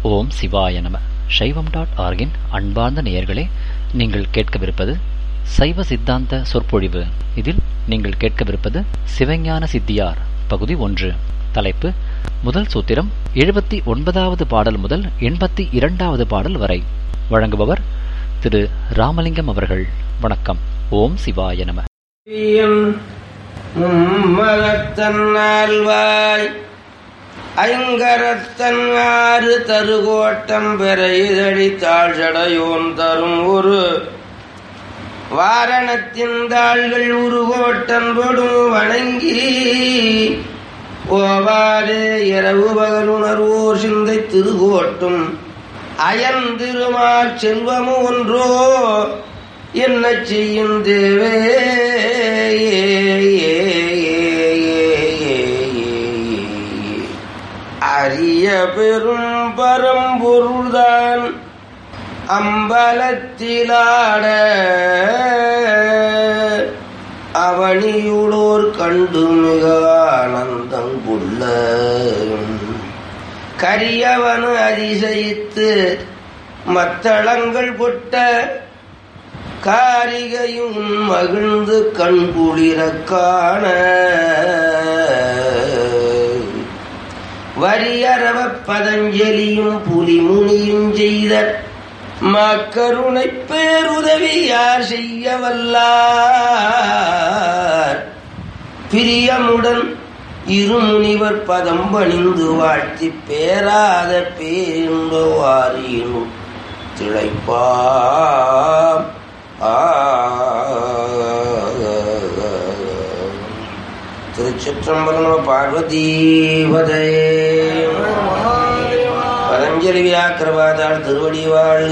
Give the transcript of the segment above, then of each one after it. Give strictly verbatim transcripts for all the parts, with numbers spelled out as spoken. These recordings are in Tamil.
ஓம் சிவாய நம. சைவம் டாட் ஆர்கின் அன்பார்ந்த நேயர்களே, நீங்கள் கேட்கவிருப்பது சைவ சித்தாந்த சொற்பொழிவு. இதில் நீங்கள் கேட்கவிருப்பது சிவஞான சித்தியார் பகுதி ஒன்று. தலைப்பு முதல் சூத்திரம், எழுபத்தி ஒன்பதாவது பாடல் முதல் எண்பத்தி இரண்டாவது பாடல் வரை. வழங்குபவர் திரு ராமலிங்கம் அவர்கள். வணக்கம். ஓம் சிவாய நம. மும்மகத்தன்னால்வாய் ஐங்கரத்தன் ஆறு தருகோட்டம் பெற இதழி தாழ்சடையோன் தரும் ஒரு வாரணத்தின் தாள்கள் உருகோட்டம் பொடும் வணங்கி ஓவாறு இரவு பகலுணர்வோர் சிந்தை திருகோட்டும் அயன் திருமால் செல்வமு ஒன்றோ என்ன செய்யும் தேவே. அரிய பெரும் பரம்பொருள்தான் அம்பலத்திலாட அவனியுளோர் கண்டு மிக ஆனந்தம் கொள்ள கரியவனு அதிசயித்து மத்தளங்கள் கொட்ட காரிகையும் மகிழ்ந்து கண்குளிர காண வரியறவ பதஞ்சலியும் புலிமுனியும் செய்த மக்கருணை பேருதவியார் செய்ய வல்லார் பிரியமுடன் இருமுனிவர் பதம் பணிந்து வாழ்த்தி பேராத பேருண்டவாரினும் திளைப்பா. திருச்சிற்றம்பலம். பார்வதீபதே. பதஞ்சலி வியாக்கிரவாதால் திருவடி வாழ்க.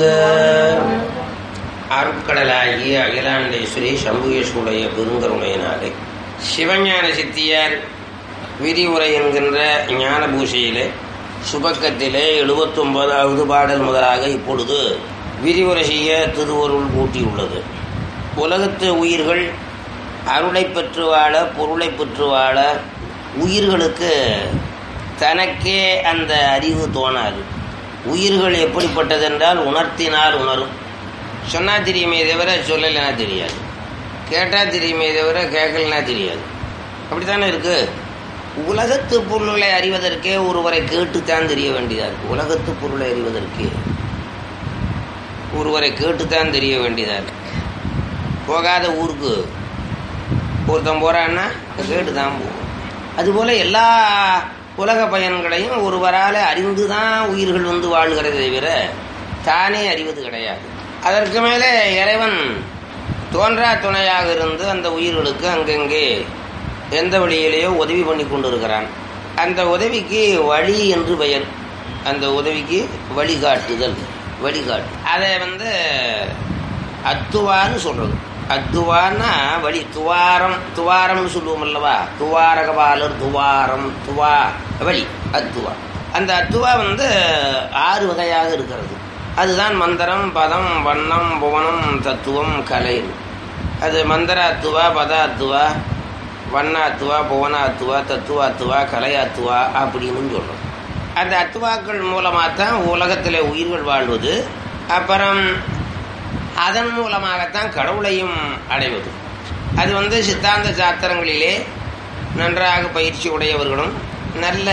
அருட்கடலாகிய அகிலாண்டேஸ்வரி சம்புகேஸ்வருடைய பெருங்கருணையினாலே சிவஞான சித்தியார் விரிவுரை என்கின்ற ஞான பூசையிலே சுபக்கத்திலே எழுபத்தி ஒன்பதாவது பாடல் முதலாக இப்பொழுது விரிவுரை செய்ய திருவருள் கூட்டியுள்ளது. உலகத்து உயிர்கள் அருளை பெற்று வாழ, பொருளை பெற்று வாழ உயிர்களுக்கு தனக்கே அந்த அறிவு தோணாது. உயிர்கள் எப்படிப்பட்டதென்றால் உணர்த்தினால் உணரும். சொன்னா தெரியுமே தவிர சொல்லலைன்னா தெரியாது, கேட்டால் தெரியுமே தவிர கேட்கலனா தெரியாது. அப்படித்தானே இருக்கு. உலகத்து பொருளை அறிவதற்கே ஒருவரை கேட்டுத்தான் தெரிய வேண்டியதா இருக்கு. உலகத்து பொருளை அறிவதற்கே ஒருவரை கேட்டுத்தான் தெரிய வேண்டியதா இருக்கு. போகாத ஊருக்கு ஒருத்தன் போறான்னா கேட்டு தான் போகும். அதுபோல எல்லா உலக பயன்களையும் ஒருவரால் அறிந்துதான் உயிர்கள் வந்து வாழ்கிறதை தவிர தானே அறிவது கிடையாது. அதற்கு மேலே இறைவன் தோன்றா துணையாக இருந்து அந்த உயிர்களுக்கு அங்கங்கே எந்த வழியிலேயோ உதவி பண்ணி கொண்டு இருக்கிறான். அந்த உதவிக்கு வழி என்று பெயர். அந்த உதவிக்கு வழிகாட்டுதல், வழிகாட்டு. அதை வந்து அத்துவான்னு சொல்றது. அத்துவான்னா வழி. துவாரம், துவாரம்னு சொல்லுவோம் அல்லவா. துவாரகபாலர், துவாரம், துவா வழி, அத்துவா. அந்த அத்துவா வந்து ஆறு வகையாக இருக்கிறது. அதுதான் மந்திரம், பதம், வண்ணம், புவனம், தத்துவம், கலை. அது மந்திர அத்துவா, பத அத்துவா, வண்ண அத்துவா, புவன அத்துவா, தத்துவ அத்துவா, கலை அத்துவா அப்படின்னு சொல்றோம். அந்த அத்துவாக்கள் மூலமாகத்தான் உலகத்தில் உயிர்கள் வாழ்வது. அப்புறம் அதன் மூலமாகத்தான் கடவுளையும் அடைவது. அது வந்து சித்தாந்த சாத்திரங்களிலே நன்றாக பயிற்சி உடையவர்களும் நல்ல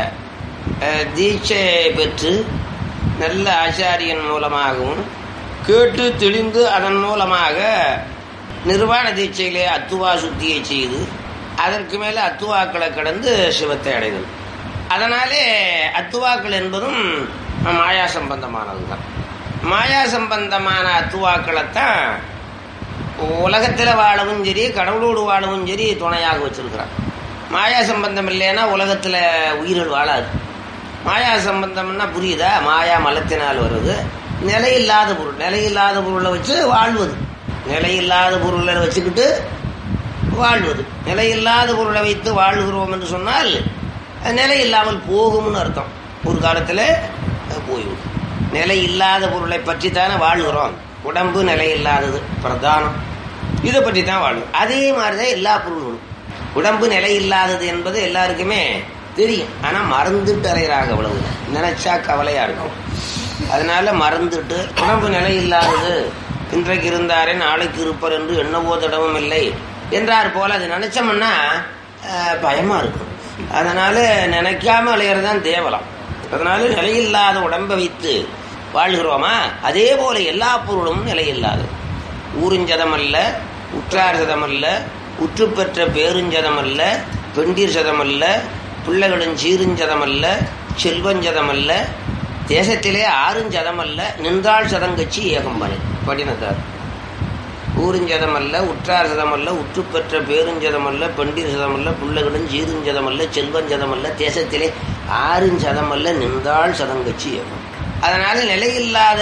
தீட்சை பெற்று நல்ல ஆச்சாரியன் மூலமாகவும் கேட்டு தெளிந்து அதன் மூலமாக நிர்வாண தீட்சையிலே அத்துவா சுத்தியை செய்து அதற்கு மேலே அத்துவாக்களை கடந்து சிவத்தை அடைதல். அதனாலே அத்துவாக்கள் என்பதும் மாயா சம்பந்தமானது தான். மாயா சம்பந்தமான அத்துவாக்களைத்தான் உலகத்தில் வாழவும் சரி, கடவுளோடு வாழவும் சரி துணையாக வச்சிருக்கிறான். மாயா சம்பந்தம் இல்லைன்னா உலகத்தில் உயிர்கள் வாழாது. மாயா சம்பந்தம்னா புரியுதா? மாயா மலத்தினால் வருது. நிலையில்லாத பொருள், நிலையில்லாத பொருளை வச்சு வாழ்வது. நிலையில்லாத பொருளை வச்சுக்கிட்டு வாழ்வது. நிலையில்லாத பொருளை வைத்து வாழ்கிறோம் என்று சொன்னால் நிலை இல்லாமல் போகும்னு அர்த்தம். ஒரு காலத்தில் போய்விடும். நிலை இல்லாத பொருளை பற்றி தானே வாழ்கிறோம். உடம்பு நிலை இல்லாதது பிரதானம், இதை பற்றி தான் வாழும். அதே மாதிரிதான் எல்லா பொருள்களும். உடம்பு நிலை இல்லாதது என்பது எல்லாருக்குமே தெரியும். ஆனா மறந்துட்டு அலைகிறாங்க, அவ்வளவு நினைச்சா கவலையா இருக்கும். அதனால மறந்துட்டு உடம்பு நிலை இல்லாதது, இன்றைக்கு இருந்தாரே நாளைக்கு இருப்பார் என்று எண்ணவோ தடவும் இல்லை என்றார் போல அது நினைச்சோம்னா பயமா இருக்கும். அதனால நினைக்காம அலைகிறதான் தேவலாம். அதனால நிலையில்லாத உடம்பை வைத்து வாழ்கிறோமா, அதே போல எல்லா பொருளும் நிலையில்லாது. ஊருஞ்சதம் அல்ல, உற்றார் சதம் அல்ல, உற்று பெற்ற பேருஞ்சதம் அல்ல, பெண்டீர் சதம் அல்ல, பிள்ளைகளின் சீருஞ்சதம் அல்ல, செல்வஞ்சதம் அல்ல, தேசத்திலே ஆறுஞ்சதம் அல்ல, நின்றாள் சதங்கட்சி ஏகம்பனை படினத்தார். ஊருஞ்சதம் அல்ல, உற்றார் சதம் அல்ல, உற்று பெற்ற பேருஞ்சதம் அல்ல, பெண்டீர் சதம் அல்ல, பிள்ளைகளின் சீருஞ்சதம் அல்ல, செல்வஞ்சதம் அல்ல, தேசத்திலே ஆறுஞ்சதம் அல்ல, நின்றாள் சதங்கட்சி ஏகம். அதனால நிலையில்லாத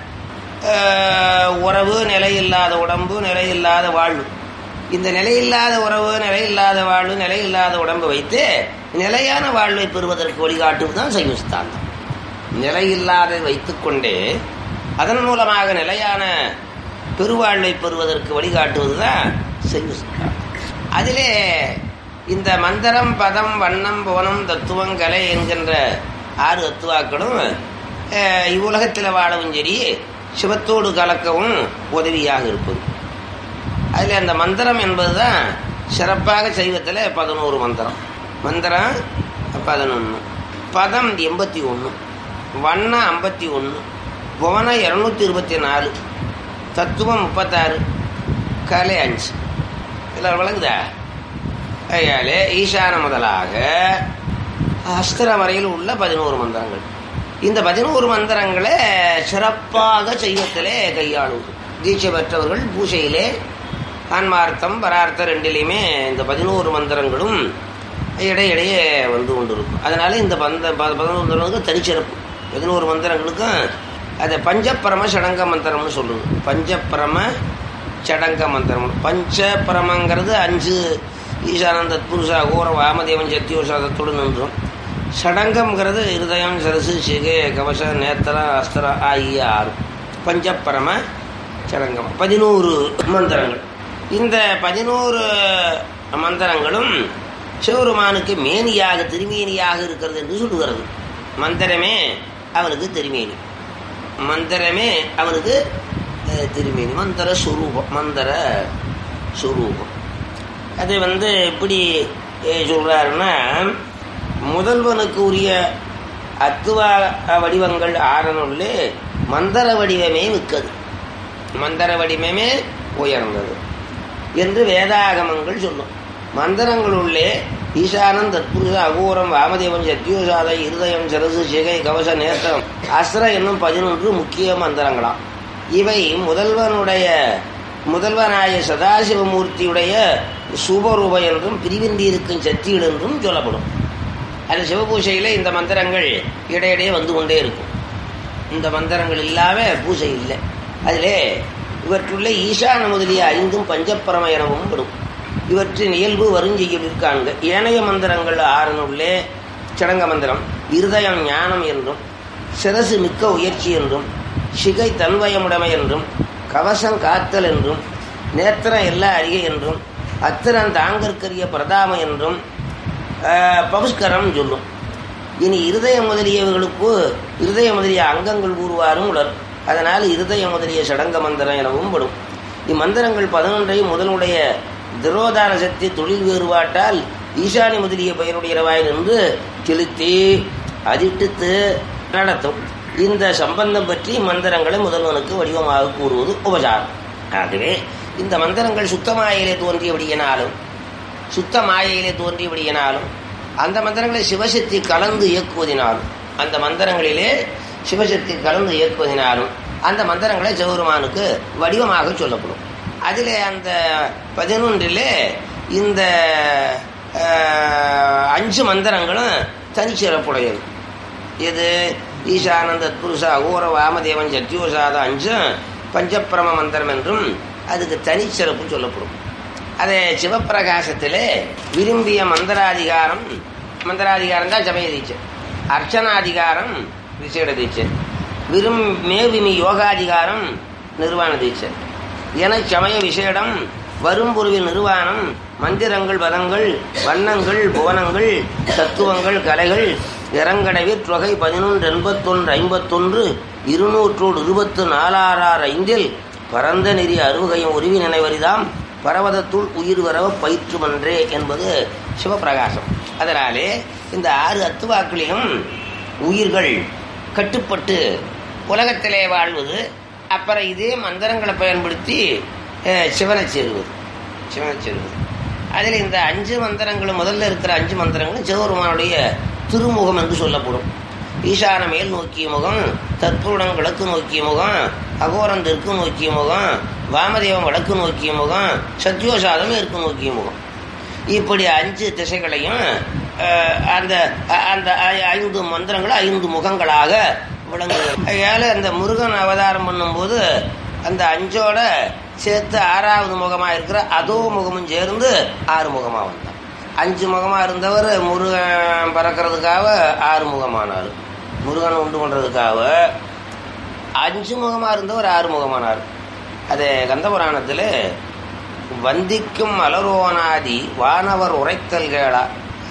உறவு, நிலையில்லாத உடம்பு, நிலையில்லாத வாழ்வு. இந்த நிலையில்லாத உறவு, நிலையில்லாத வாழ்வு, நிலையில்லாத உடம்பு வைத்து நிலையான வாழ்வை பெறுவதற்கு வழிகாட்டுவதுதான் சைவ சித்தாந்தம். நிலையில்லாத வைத்துக்கொண்டே அதன் மூலமாக நிலையான பெருவாழ்வை பெறுவதற்கு வழிகாட்டுவதுதான் சைவ சித்தாந்தம். அதிலே இந்த மந்திரம், பதம், வண்ணம், புவனம், தத்துவம், கலை என்கின்ற ஆறு தத்துவாக்களும் இவ்வுலகத்தில் வாழவும் சரி, சிவத்தோடு கலக்கவும் உதவியாக இருப்பது. அதில் அந்த மந்திரம் என்பதுதான் சிறப்பாக சைவத்தில் பதினோரு மந்திரம். மந்திரம் பதினொன்று, பதம் எண்பத்தி ஒன்று, வண்ணம் ஐம்பத்தி ஒன்று, புவனம் இருநூத்தி இருபத்தி நாலு, தத்துவம் முப்பத்தாறு, கலை அஞ்சு. இதில் விளங்குதா? ஐயாலே ஈசான முதலாக அஸ்திரம் வரையில் உள்ள பதினோரு மந்திரங்கள். இந்த பதினோரு மந்திரங்களை சிறப்பாக சைவத்திலே கையாளுவது. தீட்சை பெற்றவர்கள் பூஜையிலே ஆன்மார்த்தம் பரார்த்தம் ரெண்டிலையுமே இந்த பதினோரு மந்திரங்களும் இடையிடையே வந்து கொண்டிருக்கும். அதனால இந்த பந்த பதினோரு மந்திரங்களுக்கு தனிச்சிறப்பு. பதினோரு மந்திரங்களுக்கும் அதை பஞ்சப்பரம சடங்க மந்திரம்னு சொல்லுது. பஞ்சப்பரம சடங்க மந்திரம். பஞ்சபரமங்கிறது அஞ்சு ஈசானந்த புருஷா கோர வாமதேவன் சத்தியோசாதத்தோடு நின்றும். சடங்கம்ங்கிறது இருதயம், சரசு, சிகை, கவச, நேத்திரம், அஸ்திரம் ஆகிய ஆறு. பஞ்சப்பரம சடங்கம் பதினோரு மந்திரங்கள். இந்த பதினோரு மந்திரங்களும் சிவருமானுக்கு மேனியாக திருமேனியாக இருக்கிறது என்று சொல்லுகிறது. மந்திரமே அவனுக்கு திருமேனி, மந்திரமே அவனுக்கு திருமேனி. மந்திர சுரூபம், மந்திர சுரூபம். அது வந்து எப்படி சொல்றாருன்னா, முதல்வனுக்கு உரிய அத்துவா வடிவங்கள் ஆறனுள்ளே மந்திர வடிவமே மிக்கது, மந்திர வடிவமே உயர்ந்தது என்று வேதாகமங்கள் சொல்லும். மந்திரங்களுள்ளே ஈசானம், தத்புருஷ, அகோரம், வாமதேவன், சத்தியோசாத, இருதயம், சரசு, சிகை, கவச, நேத்திரம், அஸ்திர என்னும் பதினொன்று முக்கிய மந்திரங்களாம். இவை முதல்வனுடைய முதல்வனாய சதாசிவமூர்த்தியுடைய சுபரூப என்றும் பிரிவின்றி இருக்கும் சக்திகள் என்றும் சொல்லப்படும். அது சிவபூசையில் இந்த மந்திரங்கள் இடையிடையே வந்து கொண்டே இருக்கும். இந்த மந்திரங்கள் இல்லாம பூசை இல்லை. அதிலே இவற்றுள்ள ஈசான முதலிய ஐந்தும் பஞ்சப்பரம எனவும் படும். இவற்றின் இயல்பு வருஞ்செய்யலிற்காண்க. ஏனைய மந்திரங்கள் ஆறனுள்ளே சடங்க மந்திரம் இருதயம் ஞானம் என்றும், சிரசு மிக்க உயர்ச்சி என்றும், சிகை தன்வயமுடைமை என்றும், கவசம் காத்தல் என்றும், நேத்திரம் எல்லா அறிகை என்றும், அத்திரன் தாங்கற்கரிய பிரதாம என்றும் பகுஸ்கரம் சொல்லும். இனி இருதய முதலியவர்களுக்கு இருதய முதலிய அங்கங்கள் கூறுவாரும் உலர். அதனால் இருதய முதலிய சடங்க மந்திரம் எனவும் படும். இம்மந்திரங்கள் பதினொன்றையும் முதலுடைய திரோதான சக்தி தொழில் வேறுபாட்டால் ஈசானி முதலிய பெயருடைய இரவாய் நின்று செலுத்தி அதிட்டு நடத்தும். இந்த சம்பந்தம் பற்றி மந்திரங்களை முதல்வனுக்கு வடிவமாக கூறுவது உபசாரம். ஆகவே இந்த மந்திரங்கள் சுத்த மாயையிலே தோன்றியபடியினாலும் சுத்த மாயையிலே தோன்றியபடியினாலும் அந்த மந்திரங்களை சிவசக்தி கலந்து இயக்குவதினாலும் அந்த மந்திரங்களிலே சிவசக்தி கலந்து இயக்குவதினாலும் அந்த மந்திரங்களை சிவபெருமானுக்கு வடிவமாக சொல்லப்படும். அதிலே அந்த பதினொன்றிலே இந்த அஞ்சு மந்திரங்களும் தனிச்சிறப்புடையது. இது ஈசானந்த புருஷ அகோர வாமதேவன் சத்தியோசாத அஞ்சும் பஞ்சப்பிரம மந்திரம் என்றும் அதுக்கு தனிச்சிறப்பு சொல்லப்படும். அதே சிவப்பிரகாசத்திலே விரும்பிய மந்திராதிகாரம், மந்திராதிகாரம் தான் சமய தீட்சை, அர்ச்சனாதிகாரம் விசேட தீட்சை, விரும் மேவிமி யோகாதிகாரம் நிர்வாண தீட்சை, என சமய விசேடம் வரும்பொருவின் நிர்வாணம், மந்திரங்கள், பதங்கள், வண்ணங்கள், புவனங்கள், தத்துவங்கள், கலைகள், இறங்கடவிற் தொகை பதினொன்று எண்பத்தொன்று ஐம்பத்தொன்று இருநூற்றோடு இருபத்து நாலாறார் ஐந்தில் பரந்த நெறி அறுவகையும் உருவி நினைவரிதாம் பரவதத்துள் உயிர் வரவ பயிற்றுமன்றே என்பது சிவபிரகாசம். அதனாலே இந்த ஆறு அத்துவாக்களிலும் உயிர்கள் கட்டுப்பட்டு உலகத்திலே வாழ்வது, அப்புறம் இதே மந்திரங்களை பயன்படுத்தி சிவனை சேருவது சிவனை சேருவது அதில் இந்த அஞ்சு மந்திரங்களும், முதல்ல இருக்கிற அஞ்சு மந்திரங்களும் சிவபெருமானுடைய திருமுகம் என்று சொல்லப்படும். ஈசான மேல் நோக்கிய முகம், தற்புருடன் கிழக்கு நோக்கிய முகம், அகோரம் தெற்கு நோக்கிய முகம், வாமதேவம் வடக்கு நோக்கிய முகம், சத்யோசாதம் மேற்கு நோக்கிய முகம். இப்படி அஞ்சு திசைகளையும் அந்த அந்த ஐந்து மந்திரங்கள் ஐந்து முகங்களாக விளங்குகிறது. அதனால அந்த முருகன் அவதாரம் பண்ணும்போது அந்த அஞ்சோட சேர்த்து ஆறாவது முகமாக இருக்கிற அதோ முகமும் சேர்ந்து ஆறு முகமாக வந்தார். அஞ்சு முகமாக இருந்தவர் முருகன் பறக்கிறதுக்காக ஆறு முகமானார். முருகன் உண்டு பண்ணுறதுக்காக அஞ்சு முகமாக இருந்தவர் ஆறு முகமானார். அது கந்தபுராணத்தில் வந்திக்கும் மலரோனாதி வானவர் உரைத்தல் கேளா.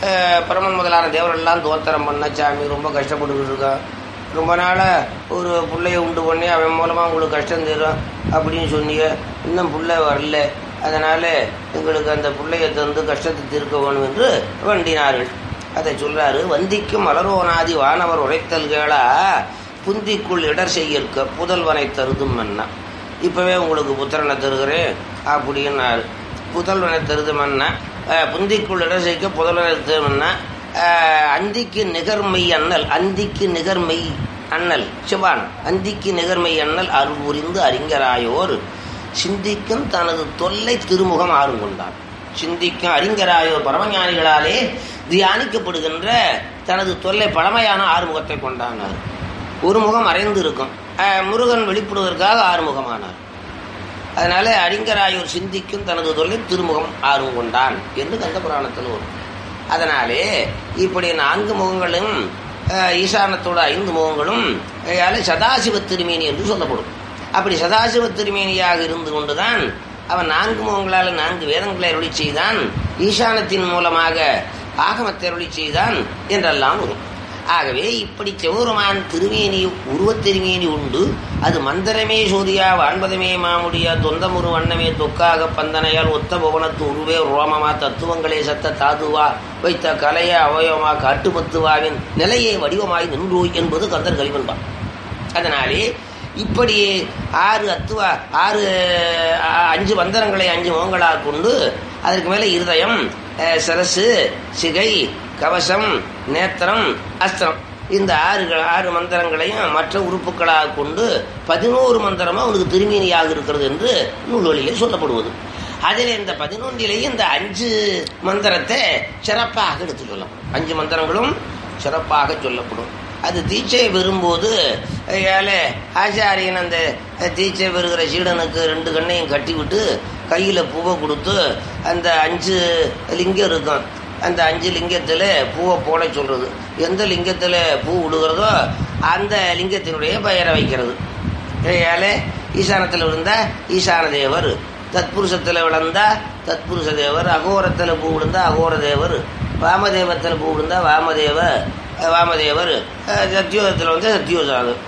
பிரமன் முதலான தேவரெல்லாம் தோத்திரம் பண்ண சாமி ரொம்ப கஷ்டப்பட்டுக்கிட்டு இருக்கான், ரொம்ப நாளாக ஒரு பிள்ளைய உண்டு பண்ணி அவன் மூலமாக உங்களுக்கு கஷ்டம் தரும் அப்படின்னு சொன்னீங்க, இன்னும் பிள்ளை வரல, அதனால் எங்களுக்கு அந்த பிள்ளையை தந்து கஷ்டத்தை தீர்க்க வேணும் என்று வேண்டினார்கள். அதை சொல்கிறாரு. வந்திக்கும் மலரோனாதி வானவர் உரைத்தல் கேளா புந்திக்குள் இடர் செய்யற்க புதல்வனை தருதும் மன்னா. இப்போவே உங்களுக்கு புத்திரனை தருகிறேன் அப்படின்னாரு. புதல்வனை தருதுமன்னா புந்திக்குள் இடர் செய்ய புதல்வனை தருமன்னா. அந்திக்கு நிகர்மை அண்ணல், அந்திக்கு நிகர்மை அண்ணல் சிவான், அந்திக்கு நிகர்மை அண்ணல் அருள் புரிந்து அறிஞராயோர் சிந்திக்கும் தனது தொல்லை திருமுகம் ஆறும் கொண்டான். சிந்திக்கும் அறிஞராயோர் பரமஞானிகளாலே தியானிக்கப்படுகின்ற தனது தொல்லை பழமையான ஆறுமுகத்தை கொண்டானார். ஒரு முகம் மறைந்து இருக்கும், முருகன் வெளிப்படுவதற்காக ஆறுமுகமானார். அதனால அறிஞராயோர் சிந்திக்கும் தனது தொல்லை திருமுகம் ஆறும் கொண்டான் என்று கந்த புராணத்தில் வரும். அதனாலே இப்படி நான்கு முகங்களும் ஈசானத்தோட ஐந்து முகங்களும் சதாசிவ திருமேனி என்று சொல்லப்படும். அப்படி சதாசிவ திருமேனியாக இருந்து கொண்டுதான் அவன் நான்கு முகங்களால் நான்கு வேதங்களை அருளி செய்தான், ஈசானத்தின் மூலமாக ஆகமத்தை அருளி செய்தான் என்றெல்லாம் வரும். ஆகவே இப்படி சிவபெருமான் திருமேனி உருவத் திருமேனி உண்டு. அது மந்திரமே சோதியா வான்பதமே மாமுடியா தொந்தமுரு வண்ணமே தொக்காக பந்தனையால் ஒத்த புவனத்து உருவே ரோமமா தத்துவங்களே சத்த தாதுவா வைத்த கலைய அவயவமா காட்டுமத்துவாவின் நிலையை வடிவமாய் நின்றோய் என்பது கந்தர் கலிவன்பான். அதனாலே இப்படி ஆறு அத்துவா ஆறு அஞ்சு மந்திரங்களை அஞ்சு முகங்களாக கொண்டு அதற்கு மேலே இருதயம், சரசு, சிகை, கவசம், நேத்திரம், அஸ்திரம், இந்த ஆறு ஆறு மந்திரங்களையும் மற்ற உறுப்புகளாக கொண்டு பதினோரு மந்திரமா அவனுக்கு திருமேனியாக இருக்கிறது என்று நூல்வழியிலே சொல்லப்படுவது. அதில் இந்த பதினொன்றிலேயே இந்த அஞ்சு மந்திரத்தை சிறப்பாக எடுத்து சொல்லலாம். அஞ்சு மந்திரங்களும் சிறப்பாக சொல்லப்படும். அது தீட்சை பெறும்போது ஏழை ஆச்சாரியன் அந்த தீட்சை பெறுகிற சீடனுக்கு ரெண்டு கண்ணையும் கட்டி விட்டு கையில் பூவை கொடுத்து அந்த அஞ்சு லிங்கம் இருக்கும், அந்த அஞ்சு லிங்கத்தில் பூவை போட சொல்கிறது. எந்த லிங்கத்தில் பூ விடுகிறதோ அந்த லிங்கத்தினுடைய பெயரை வைக்கிறது. ஏழை ஈசானத்தில் விழுந்தா ஈசான தேவர், தத்புருஷத்தில் விழுந்தா தத்புருஷ தேவர், அகோரத்தில் பூ விழுந்தா அகோர தேவர், வாமதேவத்தில் பூ விழுந்தா வாமதேவ வாமதேவர், சத்தியோகத்தில் வந்து சத்தியோசாதம்.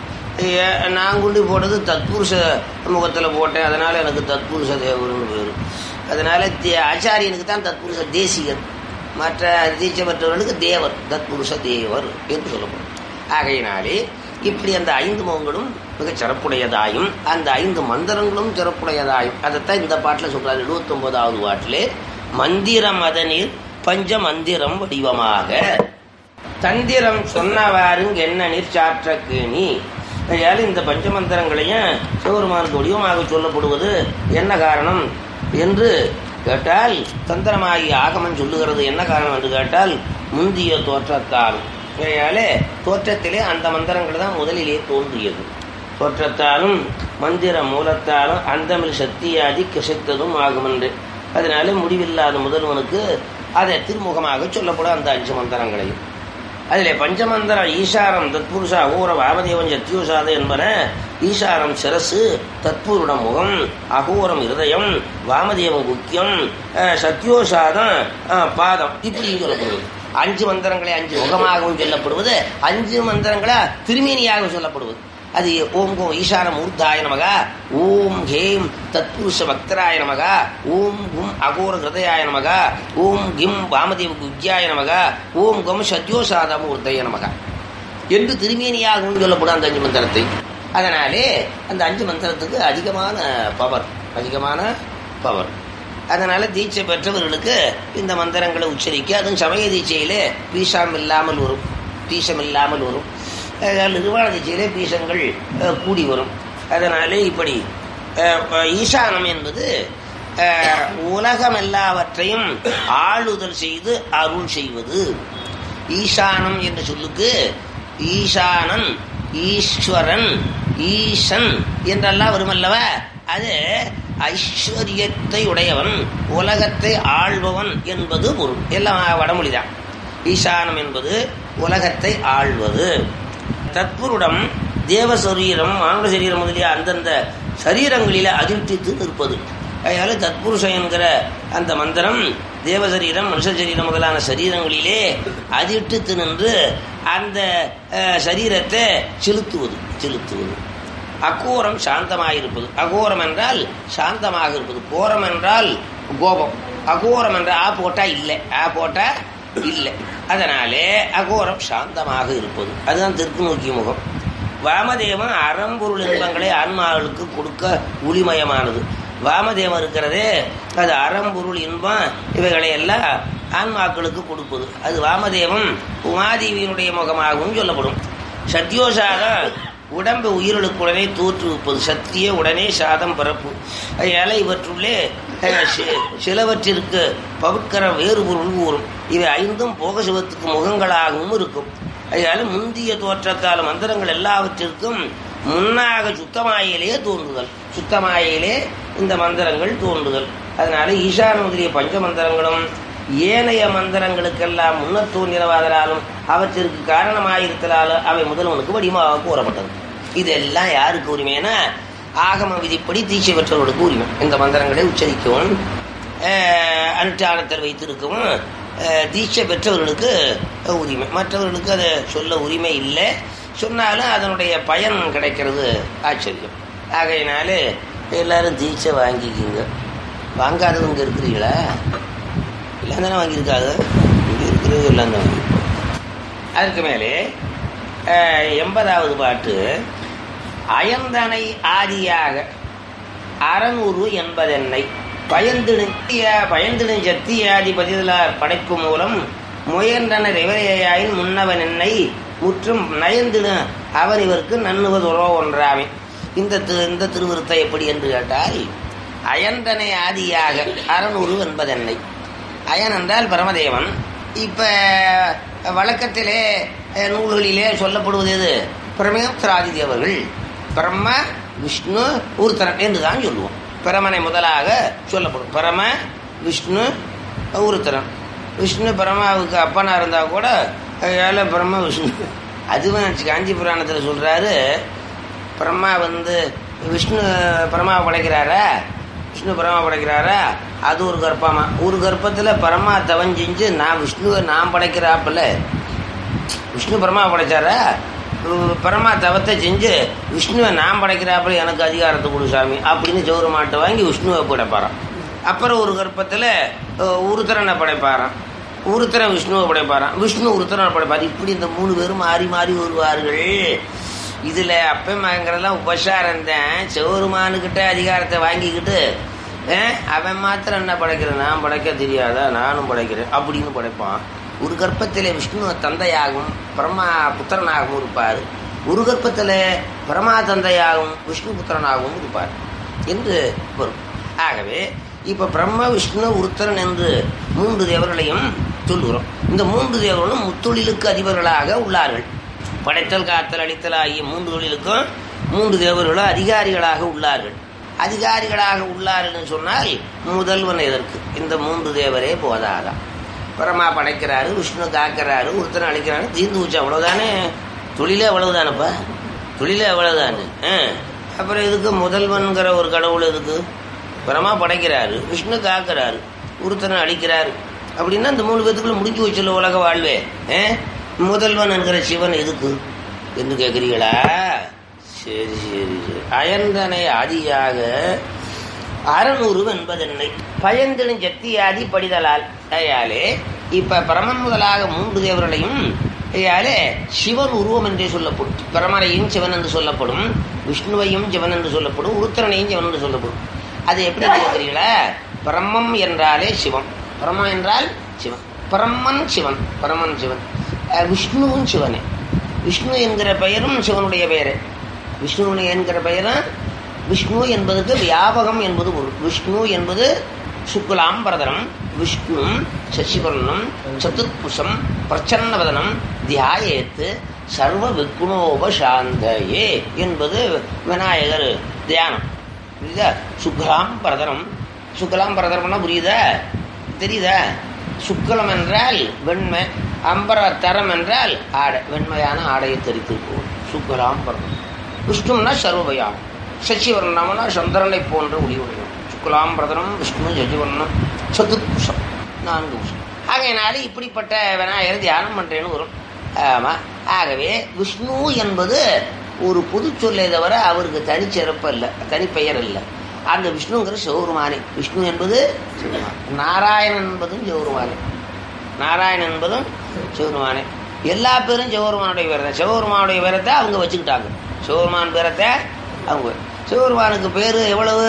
நான் குண்டி போட்டது தத்புருஷ முகத்தில் போட்டேன், அதனால் எனக்கு தத்புருஷ தேவர்னு பேர். அதனால் ஆச்சாரியனுக்கு தான் தத்புருஷ தேசிகன், மற்ற தீட்சை பெற்றவர்களுக்கு தேவர், தத்புருஷ தேவர் என்று சொல்லப்படும். ஆகையினாலே இப்படி அந்த ஐந்து முகங்களும் மிக சிறப்புடையதாயும் அந்த ஐந்து மந்திரங்களும் சிறப்புடையதாயும் அதைத்தான் இந்த பாட்டில் சொல்றாரு. எழுபத்தி ஒன்பதாவது பாட்டிலே மந்திரம் அதனில் பஞ்ச மந்திரம் வடிவமாக தந்திரம் சொன்னவாறுங்க என்ன நீர் சாற்ற கேணி. அதால் இந்த பஞ்சமந்திரங்களையும் சிவபெருமானுக்கு வடிவமாக சொல்லப்படுவது என்ன காரணம் என்று கேட்டால், தந்திரமாகி ஆகமம் சொல்லுகிறது என்ன காரணம் என்று கேட்டால், முந்திய தோற்றத்தால். அதாலே தோற்றத்திலே அந்த மந்திரங்கள் தான் முதலிலே தோன்றியது. தோற்றத்தாலும் மந்திர மூலத்தாலும் அந்தமிழ் சக்தியாதி கிசைத்ததும் ஆகும் என்று. அதனால முடிவில்லாத முதல்வனுக்கு அதை திருமுகமாக சொல்லப்படும் அந்த அஞ்சு மந்திரங்களையும். அதிலே பஞ்சமந்திரம் ஈசாரம் தத்புருஷ அகோர வாமதேவன் சத்யோசாத என்பன. ஈசாரம் சிரசு, தத்புருடம் முகம், அகோரம் இருதயம், வாமதேவன் குக்கியம், சத்யோசாதம் பாதம், இப்படி சொல்லப்படுவது. அஞ்சு மந்திரங்களே அஞ்சு முகமாகவும் சொல்லப்படுவது, அஞ்சு மந்திரங்களா திருமேனியாகவும் சொல்லப்படுவது. அது ஓம் கோ ஈசான மூர்த்தாய நமகா, ஓம் ஹேம் தத்புருஷ பக்தராய நமகா, ஓம் கும் அகோர ஹிருதயாய நமகா, ஓம் கிம் வாமதேவ குஜ்யாய நமகா, ஓம் கம் சத்யோசாத மூர்த்தய நமகா என்று திருமேனியாகவும் சொல்லப்படும் அந்த அஞ்சு மந்திரத்தை. அதனாலே அந்த அஞ்சு மந்திரத்துக்கு அதிகமான பவர், அதிகமான பவர். அதனால தீட்சை பெற்றவர்களுக்கு இந்த மந்திரங்களை உச்சரிக்க, அதுவும் சமய தீட்சையிலே பீஷம் இல்லாமல் வரும், பீஷம் இல்லாமல் வரும். நிர்வாண தீட்சையிலே பீஷங்கள் கூடி வரும். அதனாலே இப்படி ஈசானம் என்பது உலகம் எல்லாவற்றையும் ஆளுதல் செய்து அருள் செய்வது. ஈசானம் என்ற சொல்லுக்கு ஈசானன், ஈஸ்வரன், ஈசன் என்றெல்லாம் வருமல்லவ, அது ஐஸ்வர்யத்தை உடையவன், உலகத்தை ஆள்பவன் என்பது பொருள். எல்லாம் வடமொழிதான். ஈசானம் என்பது உலகத்தை ஆள்வது. தத்புருடம் தேவ சரீரம், மானுட சரீரம் முதலிய அந்தந்த சரீரங்களில அதிர்ஷ்டித்து நிற்பது. அதனால தத்புருஷம் என்கிற அந்த மந்திரம் தேவசரீரம், மனுஷ சரீரம் முதலான சரீரங்களிலே அதிர்ஷ்டித்து நின்று அந்த சரீரத்தை செலுத்துவது செலுத்துவது அகோரம் சாந்தமாயிருப்பது. அகோரம் என்றால் சாந்தமாக இருப்பது. கோரம் என்றால் கோபம். அகோரம் என்ற ஆ போட்டா இல்லை, ஆ போட்டா இல்லை. அதனாலே அகோரம் சாந்தமாக இருப்பது. அதுதான் தெற்கு நோக்கிய முகம். வாமதேவன் அறம்பொருள் இன்பங்களை ஆன்மாக்களுக்கு கொடுக்க ஒளிமயமானது. வாமதேவன் இருக்கிறதே அது அறம்பொருள் இன்பம் இவைகளை எல்லாம் ஆன்மாக்களுக்கு கொடுப்பது. அது வாமதேவன் உமாதேவியினுடைய முகமாகவும் சொல்லப்படும். சத்யோசாதம் உடம்பு உயிர்களுக்குடனே தோற்றுவிப்பது. சத்திய உடனே சாதம் பரப்பு. அதனால இவற்றுள்ளே சிலவற்றிற்கு பவிற்கர வேறு பொருள் கூறும். இவை ஐந்தும் போக சிவத்துக்கு முகங்களாகவும் இருக்கும். அதனால முந்திய தோற்றத்தால் மந்திரங்கள் எல்லாவற்றிற்கும் முன்னாக சுத்தமாயிலே தோன்றுதல். சுத்தமாயிலே இந்த மந்திரங்கள் தோன்றுதல். அதனால ஈசான முதலிய பஞ்ச மந்திரங்களும் ஏனைய மந்திரங்களுக்கெல்லாம் முன்னர் தோன்றினவாதலாலும் அவற்றிற்கு காரணமாயிருத்தலாலும் அவை முதல்வனுக்கு வடிவமாக கூறப்பட்டது. இதெல்லாம் யாருக்கு உரிமைனா ஆகம விதிப்படி தீட்சை பெற்றவர்களுக்கு உரிமை. இந்த மந்திரங்களை உச்சரிக்கவும் அனுஷ்டானத்தில் வைத்திருக்கவும் தீட்சை பெற்றவர்களுக்கு உரிமை. மற்றவர்களுக்கு அதை சொல்ல உரிமை இல்லை. சொன்னாலும் அதனுடைய பயன் கிடைக்கிறது ஆச்சரியம். ஆகையினாலே எல்லாரும் தீட்சை வாங்கிக்கிங்க. வாங்காதவங்க இருக்கிறீங்களா? எல்லாம் தானே வாங்கியிருக்காது. இங்கே இருக்கிறது எல்லாம் தான் வாங்கி. அதுக்கு மேலே எண்பதாவது பாட்டு, அயந்தனை ஆதியாக அறநூறு என்பதென்னை பயந்திய பயந்திடும் சத்தியாதி பதிலார் படைப்பு மூலம் முயன்றன இவரையாயின் முன்னவன் என்னை முற்றும் நயந்திடும் அவன் இவருக்கு நன்னுவதொரோ ஒன்றாமே. இந்த இந்த திருவிருத்தை எப்படி என்று கேட்டால், அயந்தனை ஆதியாக அறநூறு என்பதென்னை. அயன் என்றால் பரமதேவன். இப்ப வழக்கத்திலே நூல்களிலே சொல்லப்படுவது எது? பிரமேந்திராதி தேவர்கள், பிரம்ம விஷ்ணு ஒருத்தரன் என்றுதான் சொல்லுவோம். பிரமனை முதலாக சொல்லப்படும். பரம விஷ்ணு ஒருத்தரன். விஷ்ணு பரமாவுக்கு அப்பனா இருந்தா கூட ஏழை பிரம்ம விஷ்ணு. அதுவும் காஞ்சி புராணத்தில் சொல்றாரு, பிரம்மா வந்து விஷ்ணு பரமாவை படைக்கிறாரா, விஷ்ணு பரமா படைக்கிறாரா, அது ஒரு கர்ப்பமா. ஒரு கர்ப்பத்துல பரமா தவம் செஞ்சு நான் விஷ்ணுவை நான் படைக்கிறாப்புல. விஷ்ணு பரமா படைச்சாரா, பரமா தவத்தை செஞ்சு விஷ்ணுவை நான் படைக்கிறாப்புல எனக்கு அதிகாரத்தை கொடு சாமி அப்படின்னு சௌர மாட்டை வாங்கி விஷ்ணுவை படைப்பாராம். அப்புறம் ஒரு கர்ப்பத்துல உருத்தரனை படைப்பாராம், உருத்தரன் விஷ்ணுவை படைப்பாராம், விஷ்ணு உருத்தரனை படைப்பாரு. இப்படி இந்த மூணு பேரும் மாறி மாறி வருவார்கள். இதுல அப்பமாங்கிறதெல்லாம் உபசாரம் தான். சிவருமானுக்கிட்ட அதிகாரத்தை வாங்கிக்கிட்டு அவன் மாத்திரம் என்ன படைக்கிறேன், நான் படைக்க தெரியாதா, நானும் படைக்கிறேன் அப்படின்னு படைப்பான். ஒரு கர்ப்பத்திலே விஷ்ணு தந்தையாகவும் பிரம்மா புத்திரனாகவும் இருப்பார். ஒரு கர்ப்பத்தில் பிரம்மா தந்தையாகவும் விஷ்ணு புத்திரனாகவும் இருப்பார் என்று வரும். ஆகவே இப்ப பிரம்ம விஷ்ணு உருத்தரன் என்று மூன்று தேவர்களையும் சொல்லுகிறோம். இந்த மூன்று தேவர்களும் முத்தொழிலுக்கு அதிபர்களாக உள்ளார்கள். படைத்தல் காத்தல் அளித்தல் ஆகிய மூன்று தொழிலுக்கும் மூன்று தேவர்களும் அதிகாரிகளாக உள்ளார்கள். அதிகாரிகளாக உள்ளார்கள் சொன்னால் முதல்வன் எதற்கு? இந்த மூன்று தேவரே போதாதான். பரமா படைக்கிறாரு, விஷ்ணு காக்கிறாரு, ஒருத்தனை அழிக்கிறாரு, தீர்ந்து வச்சு அவ்வளவுதானே. தொழிலே அவ்வளவுதானப்பா, தொழிலே அவ்வளவுதானே. அப்புறம் இதுக்கு முதல்வன்கிற ஒரு கடவுள் எதுக்கு? பரமா படைக்கிறாரு, விஷ்ணு காக்கிறாரு, ஒருத்தனை அழிக்கிறாரு அப்படின்னா இந்த மூணு பேத்துக்குள்ள முடிஞ்சு வச்சுள்ள உலக வாழ்வே. முதல்வன் என்கிற சிவன் எதுக்கு என்று கேட்கிறீங்களா? சரி சரி சரி. அயந்தனை ஆதியாக அறநூறு என்பதென்னை பயந்தெழும் சக்தி ஆதி படிதலால் ஐயாலே இப்ப பரமன் முதலாக மூன்று தேவர்களையும் ஐயாலே சிவன் உருவம் என்றே சொல்லப்படும். பரமனையும் சிவன் என்று சொல்லப்படும், விஷ்ணுவையும் சிவன் என்று சொல்லப்படும், உருத்திரனையும் சிவன் என்று சொல்லப்படும். அது எப்படி கேட்கிறீங்களா? பிரம்மம் என்றாலே சிவம், பிரம்மம் என்றால் சிவன், பிரம்மன் சிவன், பரமன் சிவன், விஷ்ணுவும் சிவனே. விஷ்ணு என்கிற பெயரும் சிவனுடைய பெயரே. விஷ்ணு என்கிற பெயரும் விஷ்ணு என்பதற்கு வியாபகம் என்பது பொருள். விஷ்ணு என்பது சுக்லாம்பரதனம், விஷ்ணு சசிவர்ணம் சதுர்புஷம் பிரச்சன்னவதனம் தியாயேத்து சர்வ விக்னோபசாந்தயே என்பது விநாயகர் தியானம். புரியுதா? சுக்லாம்பரதனம், சுக்லாம்பரதனம்னா புரியுதா? தெரியுதா? சுக்லம் என்றால் வெண்மை, அம்பர தரம் என்றால் ஆடை, வெண்மையான ஆடையை தெரித்திருப்போம். சுக்லாம்பரதம். விஷ்ணுன்னா சர்வபயாம், சசிவர்ணம்னா சந்திரனை போன்ற ஒளிவுடையும். சுக்லாம்பரதனம் விஷ்ணு சசிவர்ணம் சதுர்புஷம், நான்கு புஷம். ஆகையினாலே இப்படிப்பட்ட விநாயகர் தியானம் பண்றேன்னு வரும். ஆமா. ஆகவே விஷ்ணு என்பது ஒரு பொது சொல்லை தவிர அவருக்கு தனிச்சிறப்பு இல்லை, தனிப்பெயர் இல்லை. அந்த விஷ்ணுங்கிற சிவபெருமானே. விஷ்ணு என்பது நாராயணன் என்பதும் சிவபெருமானே, நாராயணன் என்பதும் சிவபெருமானே. எல்லா பேரும் சிவபெருமானுடைய பேரத்தை, சிவபெருமானுடைய பேரத்தை அவங்க வச்சுக்கிட்டாங்க. சிவபெருமான் பேரத்தை அவங்க, சிவபெருமானுக்கு பேரு எவ்வளவு?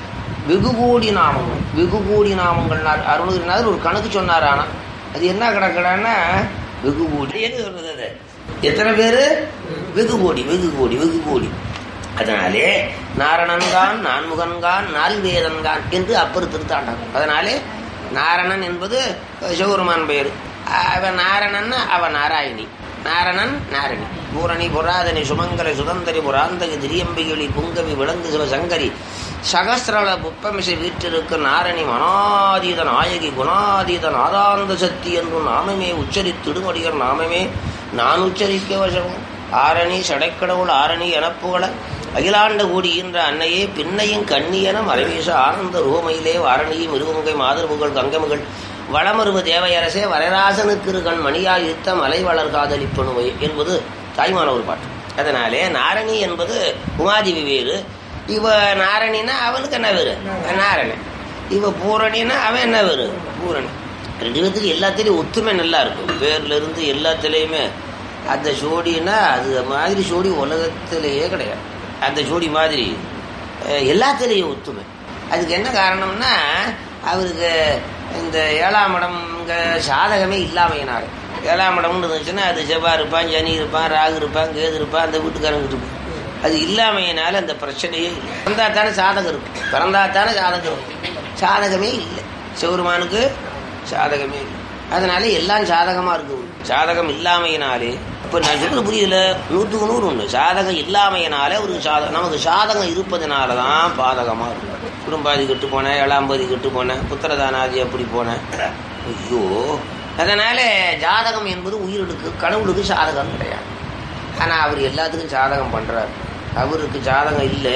வெகு கோடி நாமங்கள், வெகு கோடி நாமங்கள். அருணகிரிநாதர் ஒரு கணக்கு சொன்னார். ஆனா அது என்ன கணக்குடான்னா வெகு கோடி. எது சொல்றது? அது எத்தனை பேரு? வெகு கோடி, வெகு கோடி, வெகு கோடி. அதனாலே நாரணன்கான், நான்முகன்கான், நால்வேதன்கான் என்று அப்பர் திருத்தாண்டாங்க. அதனாலே நாரணன் என்பது சிவபெருமான் பெயர். அவன் நாரணன், அவன் நாராயணி. நாரணன் நாரணி. பூரணி புராதனி சுமங்கரி சுதந்தரி புராந்தகி திரியம்பிகளி புங்கவி விளங்கு சிவசங்கரி சகசிரள புப்பமிசை வீற்றிருக்கு நாரணி மனாதீத நாயகி குணாதீத நாதாந்த சக்தி என்றும் நாமமே உச்சரித்திடுமடிகள் நாமமே நான் உச்சரிக்க வசமும் ஆரணி சடைக்கடவுள் ஆரணி எனப்புகழ அகிலாண்ட கூடியின்ற அன்னையே பின்னையும் கண்ணியன மறைவீச ஆனந்த ரூமையிலே வாரணியும் இருமுகை மாதர்புகள் கங்கமுகள் வளமருவ தேவையரசே வரராசனுக்கு கண் மணியாய் யுத்த மலை வளர் காதலிப்பணுவை என்பது தாய்மான ஒரு பாட்டு. அதனாலே நாரணி என்பது உமாதேவி வேறு. இவ நாரணினா அவனுக்கு என்ன வேறு? நாரணன். இவ பூரணினா அவன் என்ன வேறு? பூரணி. ரெண்டு பேத்துக்கு எல்லாத்திலையும் ஒத்துமை நல்லா இருக்கும். பேர்ல இருந்து எல்லாத்திலையுமே அந்த ஜோடினா அது மாதிரி ஜோடி உலகத்திலேயே கிடையாது. அந்த ஜோடி மாதிரி எல்லாத்திலையும் ஒத்துமை. அதுக்கு என்ன காரணம்னா அவருக்கு இந்த ஏழாம் இடம் சாதகமே இல்லாமையினால. ஏழாம் இடம்னு இருந்துச்சுன்னா அது செவ்வாய் இருப்பான், சனி இருப்பான், ராகு இருப்பான், கேது இருப்பான், அந்த வீட்டுக்காரங்க இருப்பான். அது இல்லாமையினால அந்த பிரச்சனையே இல்லை. பிறந்தா தானே சாதகம் இருக்கும், பிறந்தா தானே சாதகம் இருக்கும். சாதகமே இல்லை சிவருமானுக்கு, சாதகமே இல்லை. அதனால எல்லாம் சாதகமா இருக்கும். சாதகம் இல்லாமையினாலே இப்ப நான் சொல்றது புரியல, நூற்றுக்கு நூறு ஒண்ணு. சாதகம் இல்லாமையினாலே ஒரு சாதகம், நமக்கு சாதகம் இருப்பதனாலதான் பாதகமா இருக்கும். குடும்பாதி கெட்டு போனேன், ஏழாம்பதி கெட்டு போனேன், புத்திரதானாதி அப்படி போனேன். ஐயோ, அதனால ஜாதகம் என்பது உயிருக்கு, கடவுளுக்கு சாதகம் கிடையாது. ஆனா அவர் எல்லாத்துக்கும் சாதகம் பண்றாரு. அவருக்கு ஜாதகம் இல்லை,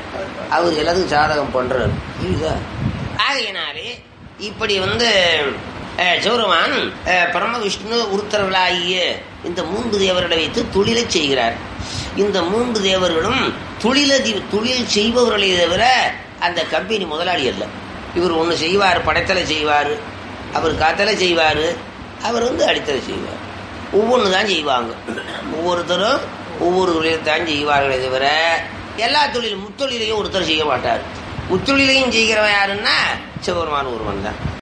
அவர் எல்லாத்துக்கும் ஜாதகம் பண்றாரு. ஆகையினாலே இப்படி வந்து சிவருமான் பரம விஷ்ணு உருத்தர்களாகிய இந்த மூன்று தேவர்களை வைத்து தொழிலை செய்கிறார். இந்த மூன்று தேவர்களும் தொழில தொழில் செய்பவர்களை தவிர அந்த கம்பெனி முதலாளி அல்ல. இவர் ஒன்று செய்வார், படைத்தலை செய்வார், அவர் காத்தலை செய்வார், அவர் வந்து அடித்தலை செய்வார். ஒவ்வொன்று தான் செய்வாங்க. ஒவ்வொருத்தரும் ஒவ்வொரு தொழிலைத்தான் செய்வார்களே தவிர எல்லா தொழிலும் முத்தொழிலையும் ஒருத்தர் செய்ய மாட்டார். முத்தொழிலையும் செய்கிறவன் யாருன்னா சிவபெருமான் ஒருவன் தான்.